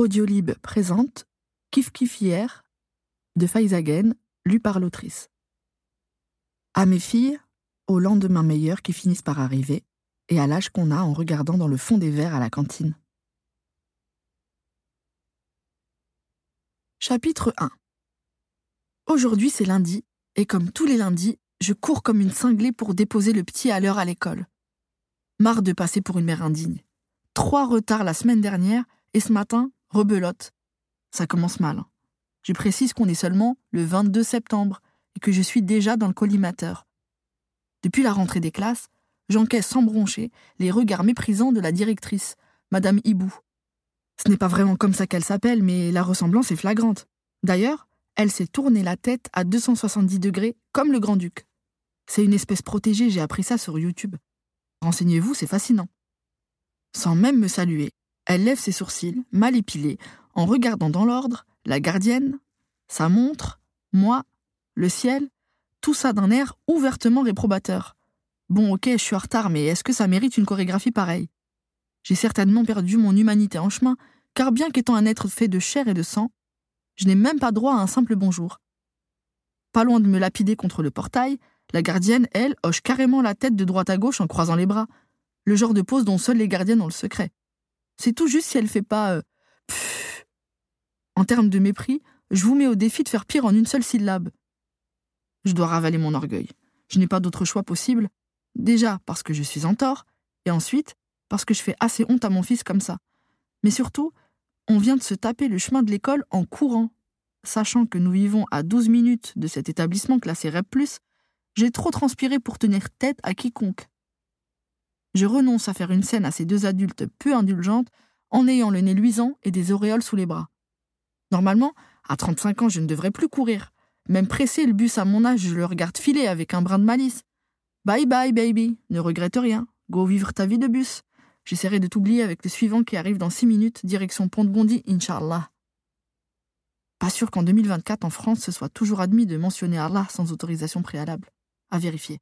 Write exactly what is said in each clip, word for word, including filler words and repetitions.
Audiolib présente Kif Kif hier de Faizagen, lu par l'autrice. À mes filles, au lendemain meilleur qui finissent par arriver, et à l'âge qu'on a en regardant dans le fond des verres à la cantine. Chapitre un. Aujourd'hui c'est lundi, et comme tous les lundis, je cours comme une cinglée pour déposer le petit à l'heure à l'école. Marre de passer pour une mère indigne. Trois retards la semaine dernière, et ce matin, rebelote. Ça commence mal. Hein. Je précise qu'on est seulement le vingt-deux septembre, et que je suis déjà dans le collimateur. Depuis la rentrée des classes, j'encaisse sans broncher les regards méprisants de la directrice, Madame Hibou. Ce n'est pas vraiment comme ça qu'elle s'appelle, mais la ressemblance est flagrante. D'ailleurs, elle s'est tournée la tête à deux cent soixante-dix degrés, comme le grand-duc. C'est une espèce protégée, j'ai appris ça sur YouTube. Renseignez-vous, c'est fascinant. Sans même me saluer, elle lève ses sourcils, mal épilés, en regardant dans l'ordre la gardienne, sa montre, moi, le ciel, tout ça d'un air ouvertement réprobateur. Bon, ok, je suis en retard, mais est-ce que ça mérite une chorégraphie pareille ? J'ai certainement perdu mon humanité en chemin, car bien qu'étant un être fait de chair et de sang, je n'ai même pas droit à un simple bonjour. Pas loin de me lapider contre le portail, la gardienne, elle, hoche carrément la tête de droite à gauche en croisant les bras. Le genre de pose dont seules les gardiennes ont le secret. C'est tout juste si elle fait pas euh, pfff. En termes de mépris, je vous mets au défi de faire pire en une seule syllabe. Je dois ravaler mon orgueil. Je n'ai pas d'autre choix possible. Déjà parce que je suis en tort, et ensuite parce que je fais assez honte à mon fils comme ça. Mais surtout, on vient de se taper le chemin de l'école en courant. Sachant que nous vivons à douze minutes de cet établissement classé R E P plus, j'ai trop transpiré pour tenir tête à quiconque. Je renonce à faire une scène à ces deux adultes peu indulgentes en ayant le nez luisant et des auréoles sous les bras. Normalement, à trente-cinq ans, je ne devrais plus courir. Même presser le bus à mon âge, je le regarde filer avec un brin de malice. Bye bye, baby, ne regrette rien. Go vivre ta vie de bus. J'essaierai de t'oublier avec le suivant qui arrive dans six minutes, direction Pont-de-Bondy, Inch'Allah. Pas sûr qu'en deux mille vingt-quatre, en France, ce soit toujours admis de mentionner Allah sans autorisation préalable. À vérifier.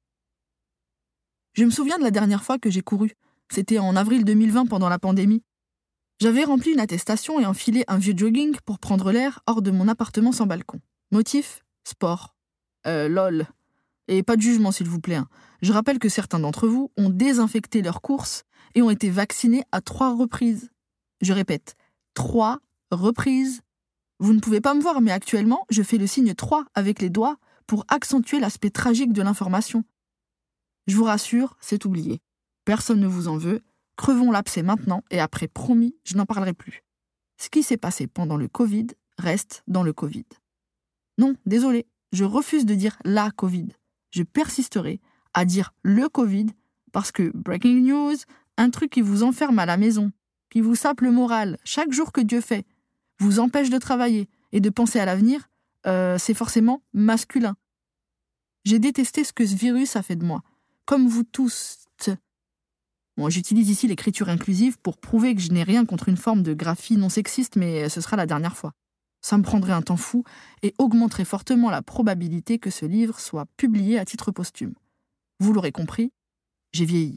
Je me souviens de la dernière fois que j'ai couru. C'était en avril deux mille vingt pendant la pandémie. J'avais rempli une attestation et enfilé un vieux jogging pour prendre l'air hors de mon appartement sans balcon. Motif ? Sport. Euh, lol. Et pas de jugement, s'il vous plaît. Hein. Je rappelle que certains d'entre vous ont désinfecté leurs courses et ont été vaccinés à trois reprises. Je répète, trois reprises. Vous ne pouvez pas me voir, mais actuellement, je fais le signe trois avec les doigts pour accentuer l'aspect tragique de l'information. Je vous rassure, c'est oublié. Personne ne vous en veut. Crevons l'abcès maintenant et après, promis, je n'en parlerai plus. Ce qui s'est passé pendant le Covid reste dans le Covid. Non, désolé, je refuse de dire la Covid. Je persisterai à dire le Covid parce que, breaking news, un truc qui vous enferme à la maison, qui vous sape le moral chaque jour que Dieu fait, vous empêche de travailler et de penser à l'avenir, euh, c'est forcément masculin. J'ai détesté ce que ce virus a fait de moi. Comme vous tous. Bon, j'utilise ici l'écriture inclusive pour prouver que je n'ai rien contre une forme de graphie non sexiste, mais ce sera la dernière fois. Ça me prendrait un temps fou et augmenterait fortement la probabilité que ce livre soit publié à titre posthume. Vous l'aurez compris, j'ai vieilli.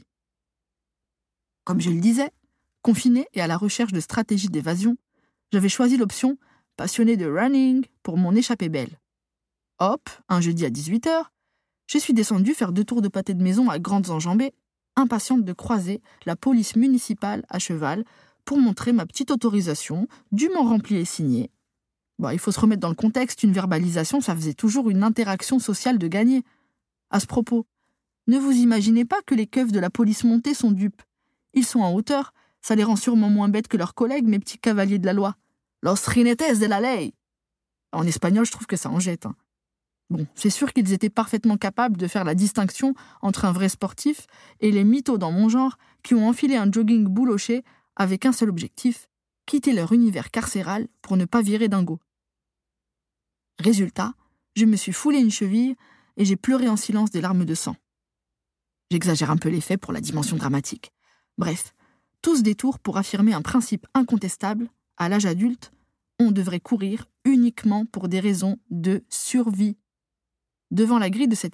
Comme je le disais, confiné et à la recherche de stratégies d'évasion, j'avais choisi l'option « passionné de running » pour mon échappée belle. Hop, un jeudi à dix-huit heures, je suis descendue faire deux tours de pâté de maison à grandes enjambées, impatiente de croiser la police municipale à cheval pour montrer ma petite autorisation, dûment remplie et signée. Bon, il faut se remettre dans le contexte, une verbalisation, ça faisait toujours une interaction sociale de gagner. À ce propos, ne vous imaginez pas que les keufs de la police montée sont dupes. Ils sont en hauteur, ça les rend sûrement moins bêtes que leurs collègues, mes petits cavaliers de la loi. Los jinetes de la ley. En espagnol, je trouve que ça en jette, hein. Bon, c'est sûr qu'ils étaient parfaitement capables de faire la distinction entre un vrai sportif et les mythos dans mon genre qui ont enfilé un jogging bouloché avec un seul objectif, quitter leur univers carcéral pour ne pas virer dingo. Résultat, je me suis foulé une cheville et j'ai pleuré en silence des larmes de sang. J'exagère un peu les faits pour la dimension dramatique. Bref, tout ce détour pour affirmer un principe incontestable, à l'âge adulte, on devrait courir uniquement pour des raisons de survie. Devant la grille de cet